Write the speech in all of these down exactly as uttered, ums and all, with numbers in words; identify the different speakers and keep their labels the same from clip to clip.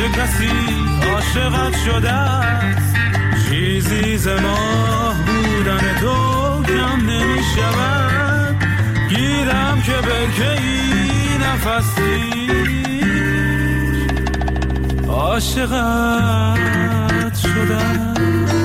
Speaker 1: چه کسی عاشقت شده است؟ چیزی ز ماه بودن تو کم نمی شود. گیرم که برکه‌ای نفسی عاشقت شده است.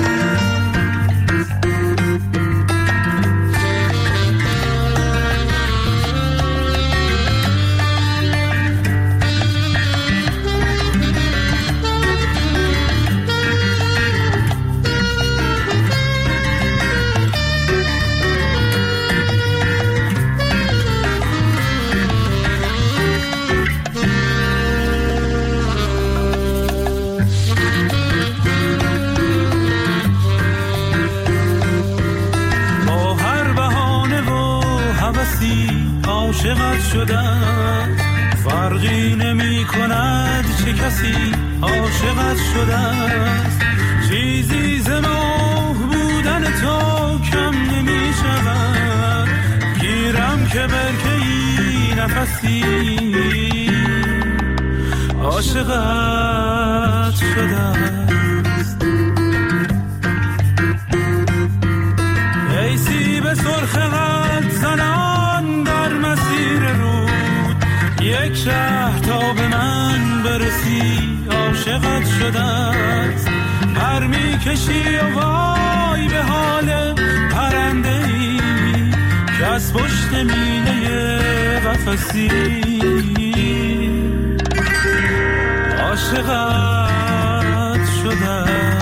Speaker 1: عاشقت شدم فرقی نمی کند چه کسی عاشقت شده است. چیزی ز ماه بودن تو کم نمی شود. گیرم که برکه‌ای نفسی عاشقت شده است. ای سیب سرخ قد زنان در مسیر رود، یک شهر تا به من برسی عاشقت شده است. پر می کشی و وای به حال پرنده ای که از پشت میله قفسی عاشقت شده است.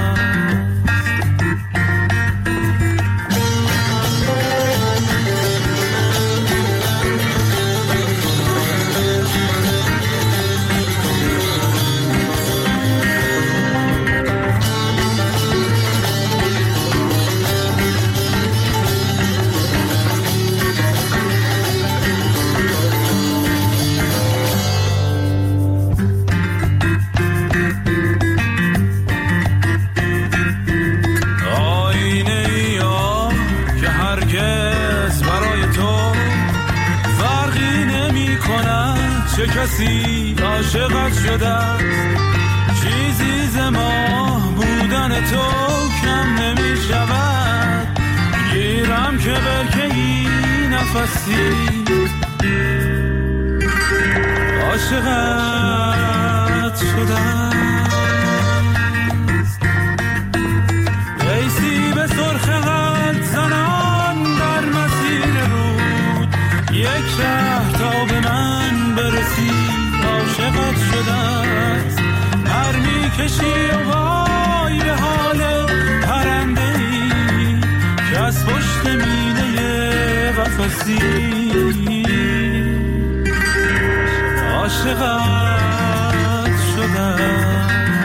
Speaker 1: چه کسی عاشقت شده است؟ چیزی ز ماه بودن تو کم نمی شود. گیرم که برکه‌ای نفسی عاشقت شده است. ای سیب سرخ قد زنان در مسیر رود، یک شهر تا به من برسی عاشقت شده است. پر می کشی و وای به حال پرنده ای که از پشت میله قفسی عاشقت شده است.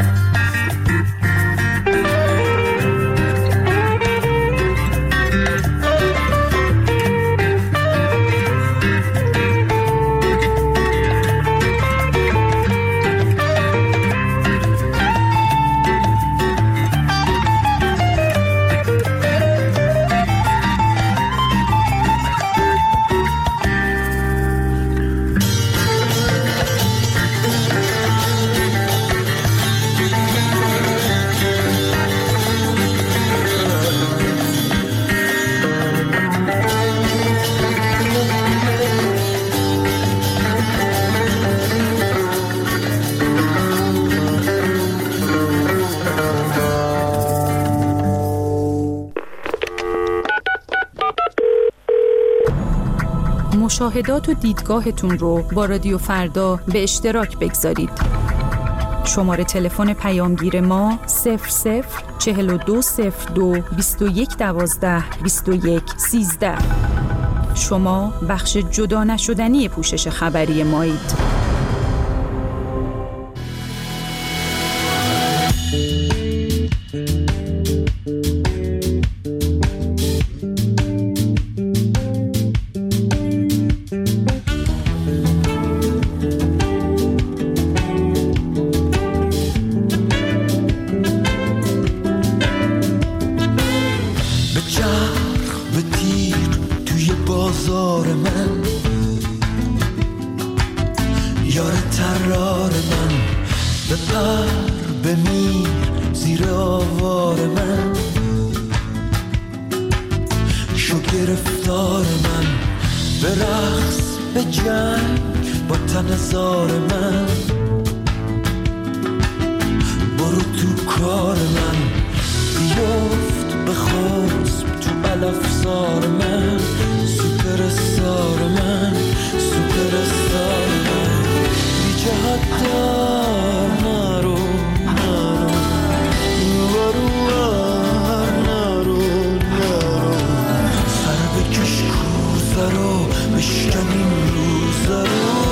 Speaker 2: مشاهدات و دیدگاهتون رو با رادیو فردا به اشتراک بگذارید. شماره تلفن پیامگیر ما صفر صفر چهل و دو صفر دو بیست و یک دوازده بیست و یک سیزده. شما بخش جدا نشدنی پوشش خبری مایید.
Speaker 3: بپر بمیر زیر آوار من، شو گرفتار من، به رقص به جنگ با تن زار من، برو تو کار من، بیفت به خسب تو علفزار من، سوپر استار من، سوپر استار من، بی جهت دار نرو نرو نرو نرو نرو، سر بکش کوزه رو بشکن این روزه رو،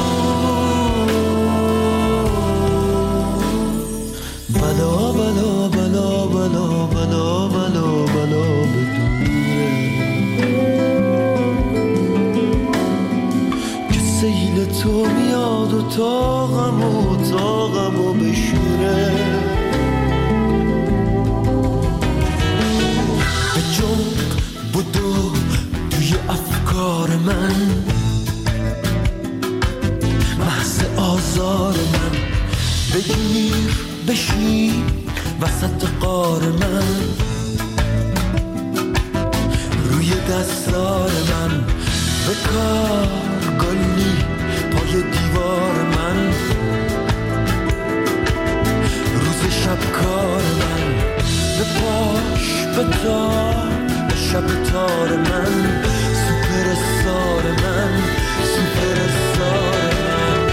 Speaker 3: بلا بلا بلا بلا بلا بلا بلا بدوره که سیل تو میاد و تاقم و تاقم و بشوره، به جنب بدو توی افکار من، محض آزار من، بگیر بشین وسط قار من، روی دستار من، به کار گلی پای دیوار من، روز شب کار من، به پاش به تار به شب تار من، سوپر استار من، سوپر استار من.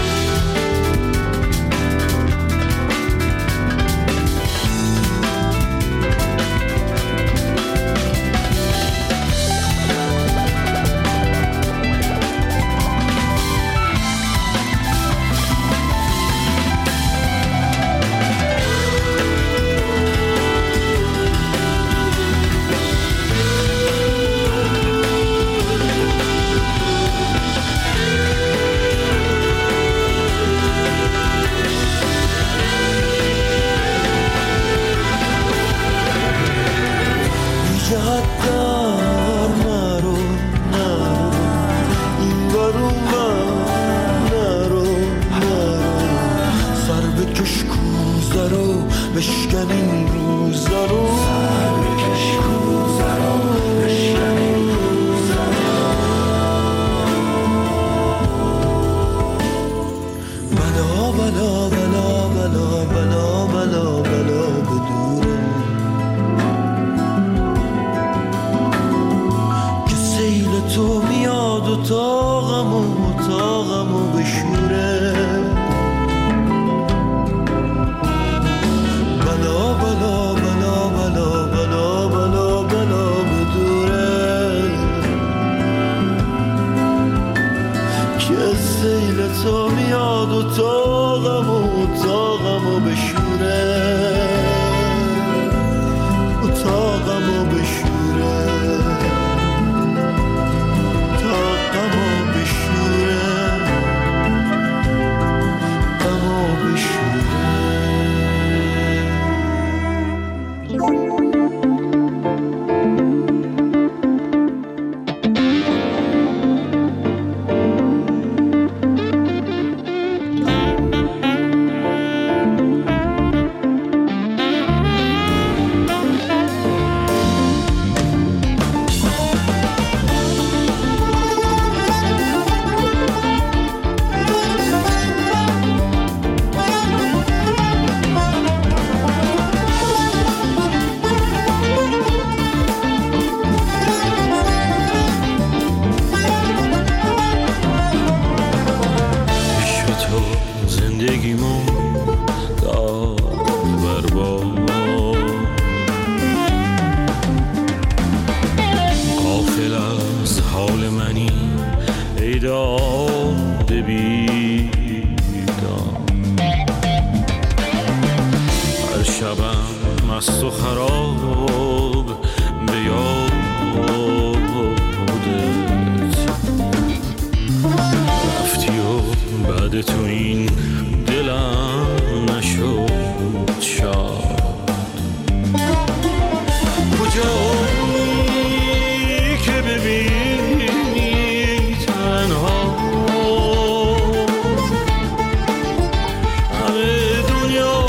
Speaker 3: بشکن این روزا رو، سر بکش کوزه رو بشکن این روزا رو، بلا بلا بلا بلا بلا بلا بلا بدوره که سیل تو میاد و تاقم و تاقم و بشوره، بلا بلا بلا بلا بلا بلا بلا بدوره که سیل تو میاد و تاقم و تاقم و بشوره، و تاقم و بشوره، تاقم و بشوره، غم و بشوره.
Speaker 1: مست و خراب به یادت رفتی و بعد تو این دلم نشد شاد، کجایی که ببینی تنها همه دنیا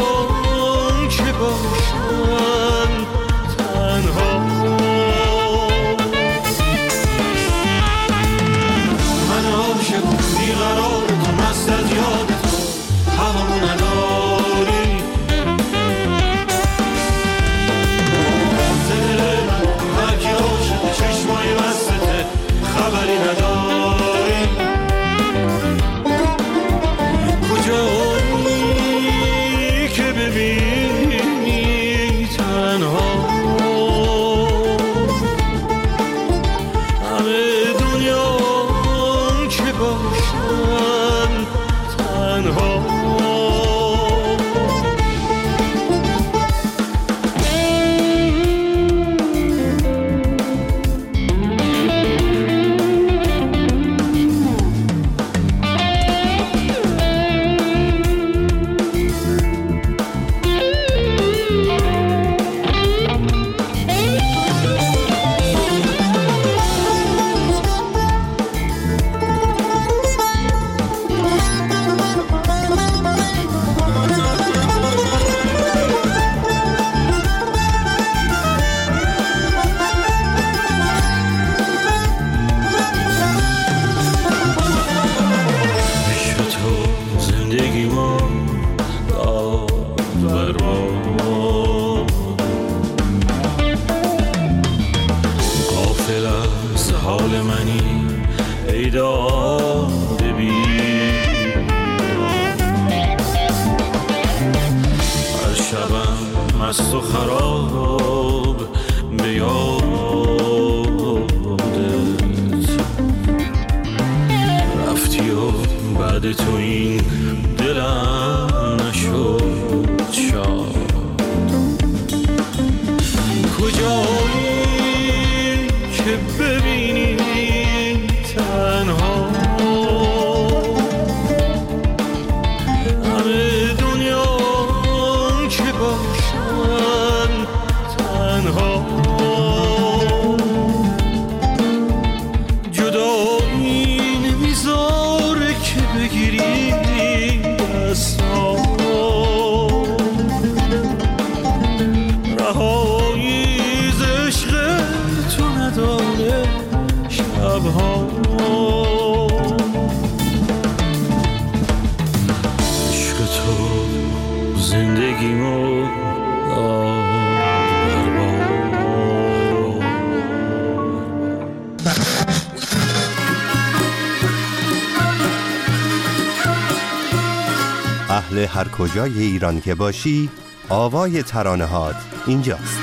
Speaker 1: ببینی تنها همه دنیا که باشن تنها مست و خراب به یادت رفتی و بعد تو این دلم نشد شاد کجایی که ببینی تنها همه دنیا که باشن تنها جدایی نمیذاره که بگیری دستام رهایی ز عشق تو نداره شبها عشق تو زندگیمو
Speaker 4: اهل هر کجای ایران که باشی آوای ترانه‌هات اینجاست.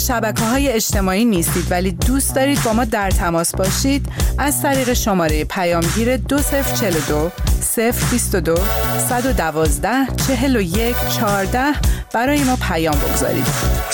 Speaker 5: شبکه‌های اجتماعی نیستید ولی دوست دارید با ما در تماس باشید، از طریق شماره پیامگیر دو صفر چهل و دو صفر بیست و دو صد و دوازده چهل و یک چهارده برای ما پیام بگذارید.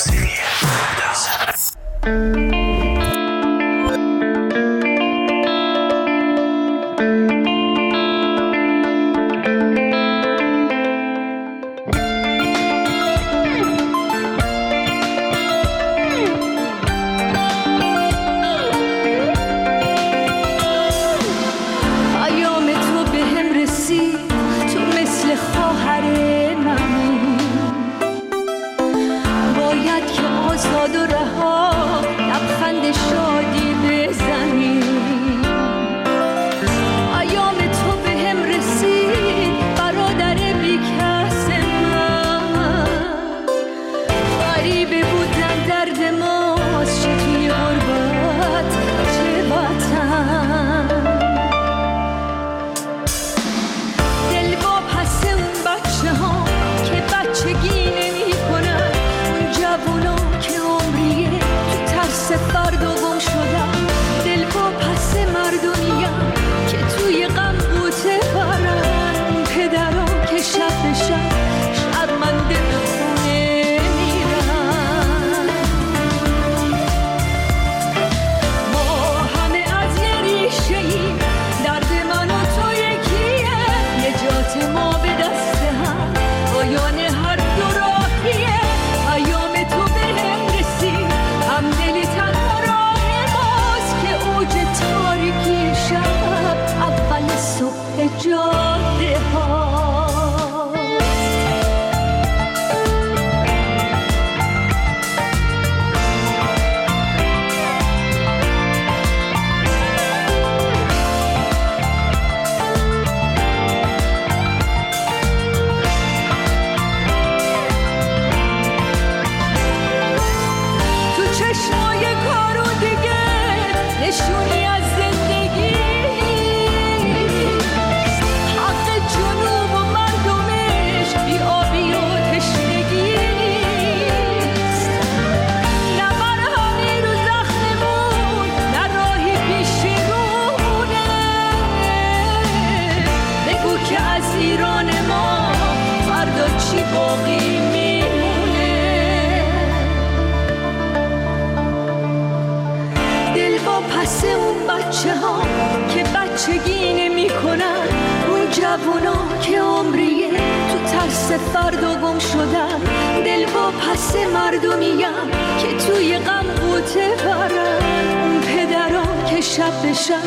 Speaker 6: فردا گم شدم، دل با پس مردمیم که توی غم قوطه برن. اون پدران که شب به شب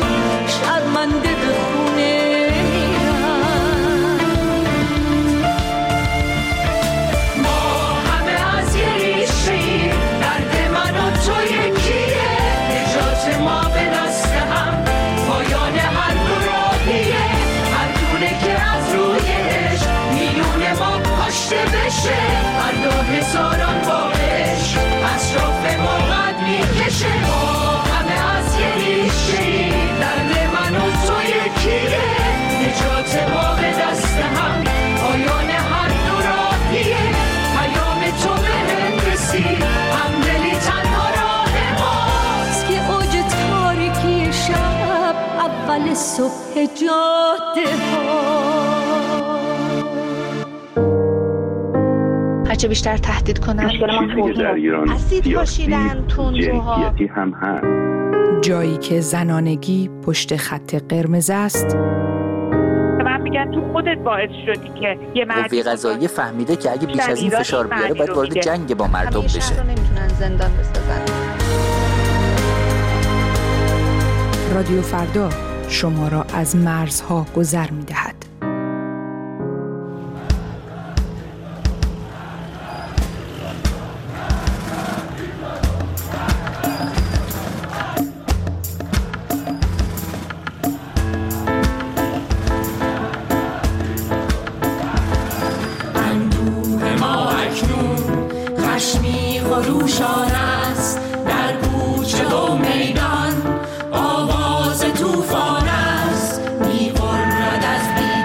Speaker 6: شرمنده به خونه میرن. ما همه از یه ریشه‌ایم، درد من و تو یکیه، نجات ما به دست هم، پایان هر دو راهیه. هر دونه که از رویش میون ما کشته بشه، هر دو هزاران بارش اطراف ما قد میکشه. ما همه از یه ریشه‌ایم، درد من و تو یکیه، نجات ما به دست هم، پایان هر دو راهیه. پیام تو به هم رسید، همدلی تنها راه ماست که اوج تاریکی شب اول صبح جاده ها.
Speaker 7: هرچه بیشتر تهدید کنن
Speaker 8: چیزی در ایران
Speaker 7: اسید پاشیدن، تندروها
Speaker 8: هم هست.
Speaker 2: جایی که زنانگی پشت خط قرمز است.
Speaker 9: من میگن تو خودت باعث شدی که یه مردی
Speaker 10: قوه قضاییه فهمیده که اگه بیش از این فشار بیاره باید وارد جنگ با مردم بشه.
Speaker 7: همیشه رو نمیتونن زندان بسازن.
Speaker 2: رادیو فردا شما را از مرزها گذر می‌دهد.
Speaker 6: خروشان است در کوچه و میدان، آواز طوفان است می‌غرد از بید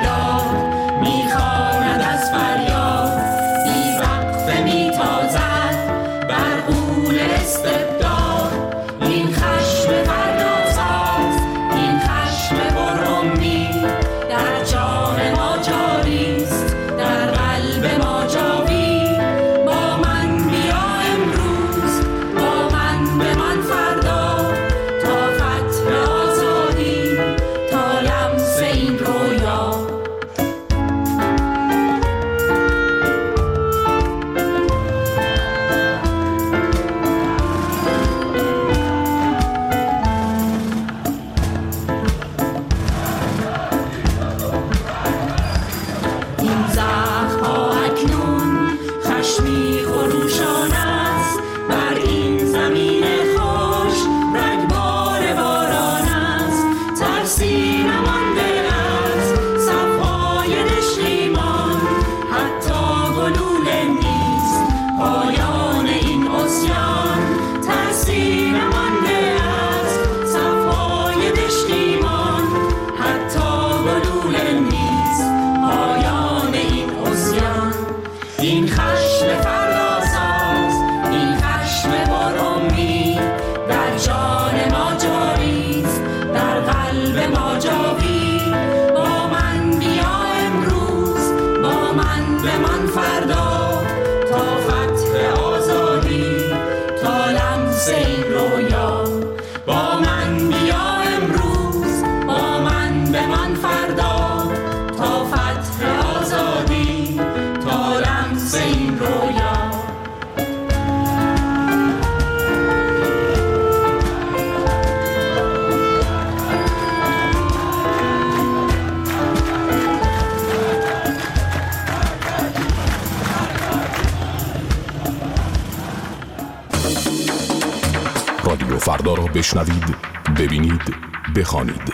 Speaker 11: بشنوید، ببینید، بخوانید.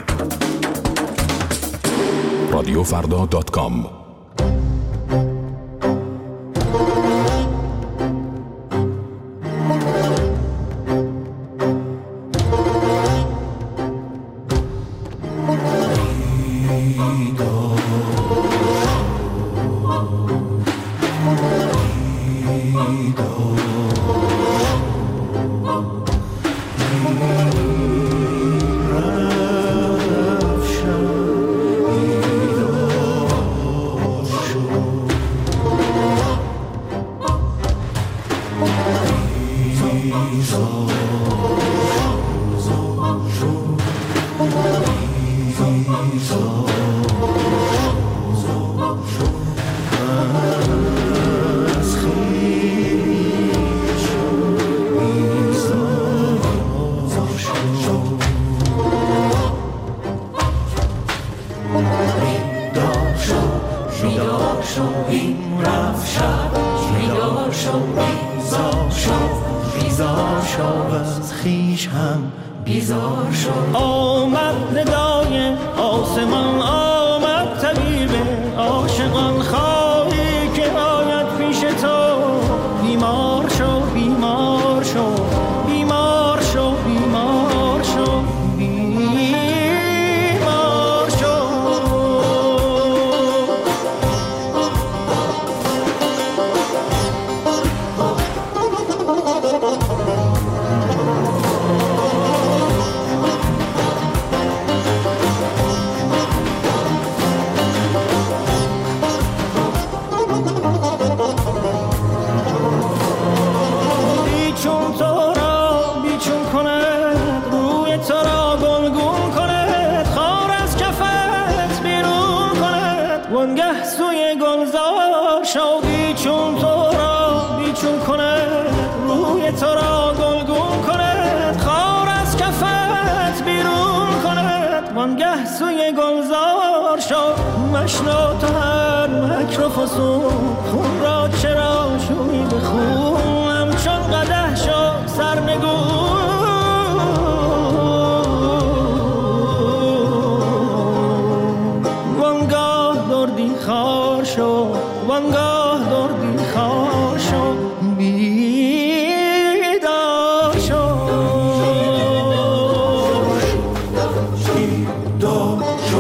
Speaker 11: رادیو فردا دات کام.
Speaker 1: خون را چرا شوی به خونم چون قدح شو سرنگون وانگاه دردی خار شو وانگاه دردی خار شو بیدار شو بیدار شو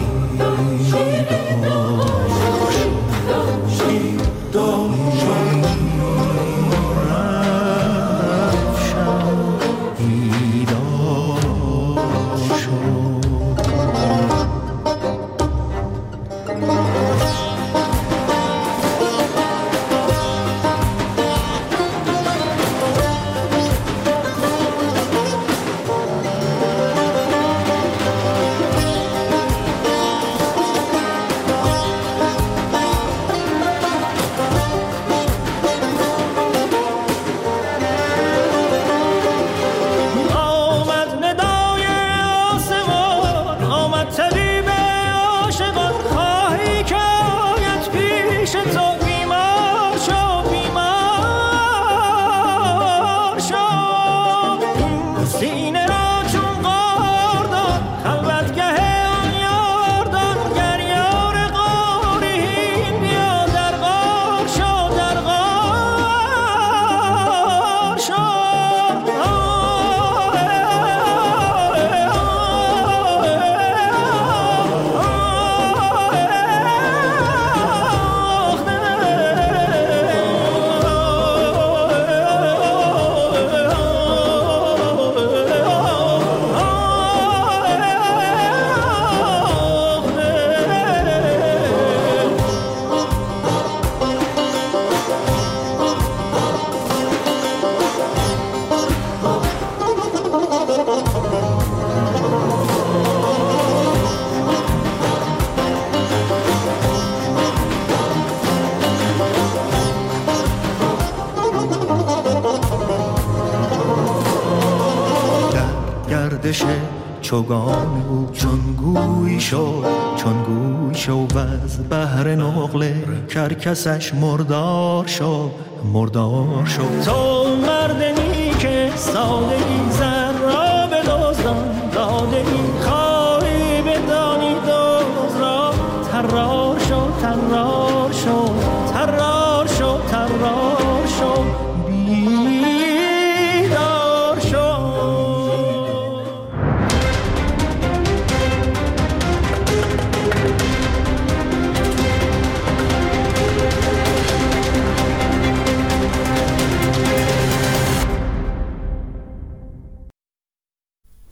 Speaker 1: گردش چوگان او چون گوی شو چون گوی شو و از بحر نقل کرکسش مردار شو مردار شو تو مردنی که سادگی زن